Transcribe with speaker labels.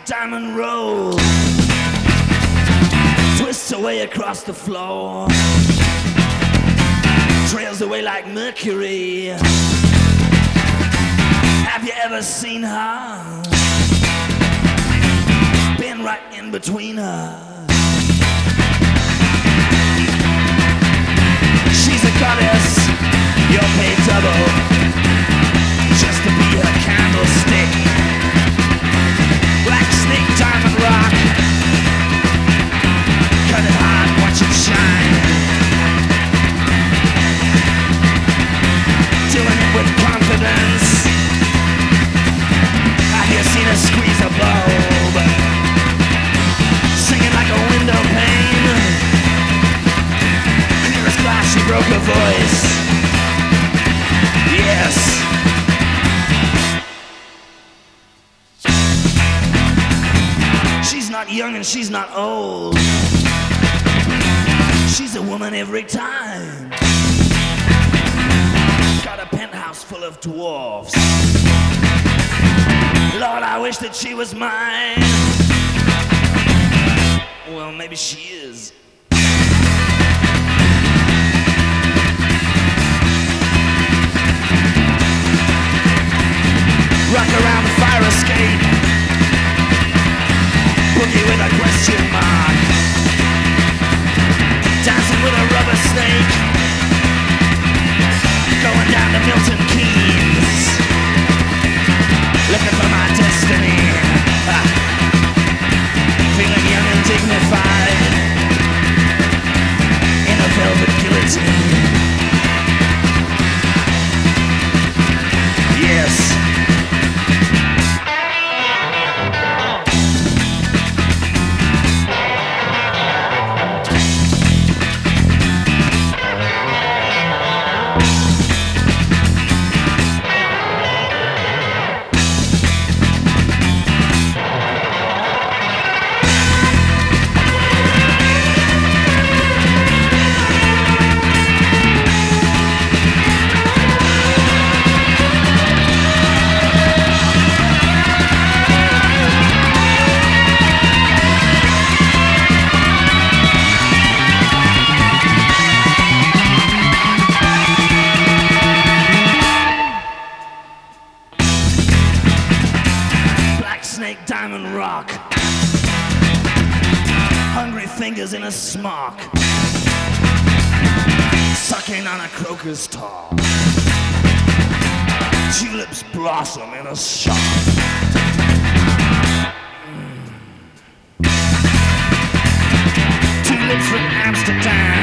Speaker 1: diamond roll twists away across the floor, trails away like mercury. Have you ever seen her? Been right in between her. She's a goddess, you'll pay double just to be her candlestick. Black snake, diamond rock, cut it hard, watch it shine. Doing it with confidence. I hear seen her squeeze a bulb, singing like a window pane. Clear as glass, she broke her voice. Yes. She's not young and she's not old. She's a woman every time. Got a penthouse full of dwarfs. Lord, I wish that she was mine. Well, maybe she is. Rock around the fire escape, boogie with a question mark, dancing with a rubber snake, going down to Milton Keynes, looking for my destiny, feeling young and dignified in a velvet guillotine. Yes. Snake, diamond rock, hungry fingers in a smock, sucking on a crocus tall, tulips blossom in a shop. Tulips from Amsterdam,